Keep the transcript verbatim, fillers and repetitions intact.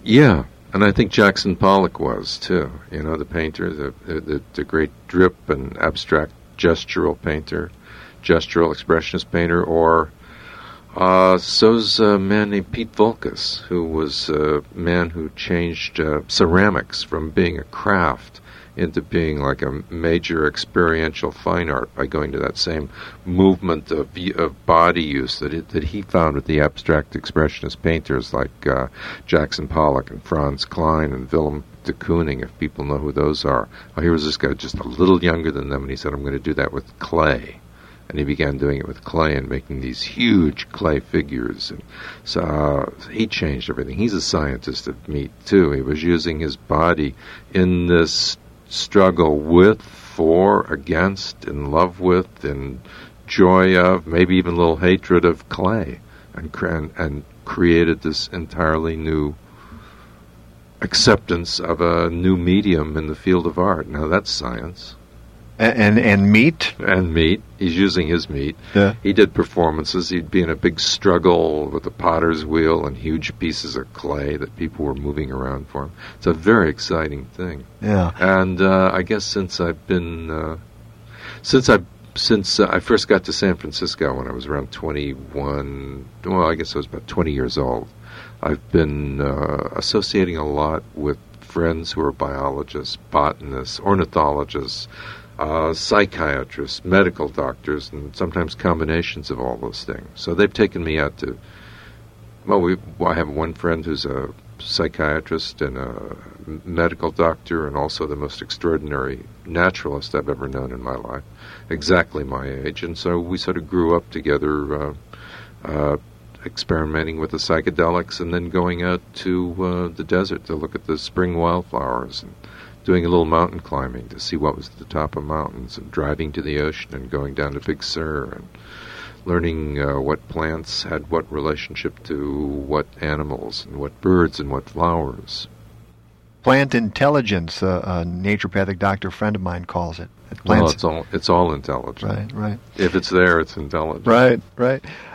Yeah, and I think Jackson Pollock was, too. You know, the painter, the, the, the great drip and abstract gestural painter, gestural expressionist painter, or uh, so's a man named Pete Volkas, who was a man who changed uh, ceramics from being a craft into being like a major experiential fine art by going to that same movement of of body use that it, that he found with the abstract expressionist painters like uh, Jackson Pollock and Franz Klein and Willem de Kooning, if people know who those are. Well, here was this guy just a little younger than them, and he said, I'm going to do that with clay. And he began doing it with clay and making these huge clay figures. And so uh, he changed everything. He's a scientist of meat, too. He was using his body in this struggle with, for, against, in love with, in joy of, maybe even a little hatred of clay, and, and, and created this entirely new acceptance of a new medium in the field of art. Now that's science. And and, and meat? And meat. He's using his meat. Yeah. He did performances. He'd be in a big struggle with a potter's wheel and huge pieces of clay that people were moving around for him. It's a very exciting thing. Yeah. And uh, I guess since I've been, uh, since I since uh, I first got to San Francisco when I was around twenty-one, well, I guess I was about twenty years old, I've been uh, associating a lot with friends who are biologists, botanists, ornithologists, Uh, psychiatrists, medical doctors, and sometimes combinations of all those things. So they've taken me out to, well, we, well, I have one friend who's a psychiatrist and a medical doctor and also the most extraordinary naturalist I've ever known in my life, exactly my age. And so we sort of grew up together, uh, uh, experimenting with the psychedelics and then going out to uh, the desert to look at the spring wildflowers and doing a little mountain climbing to see what was at the top of mountains, and driving to the ocean and going down to Big Sur and learning uh, what plants had what relationship to what animals and what birds and what flowers. Plant intelligence, uh, a naturopathic doctor friend of mine calls it. Well, it's all it's all intelligent. Right, right. If it's there, it's intelligent. Right, right.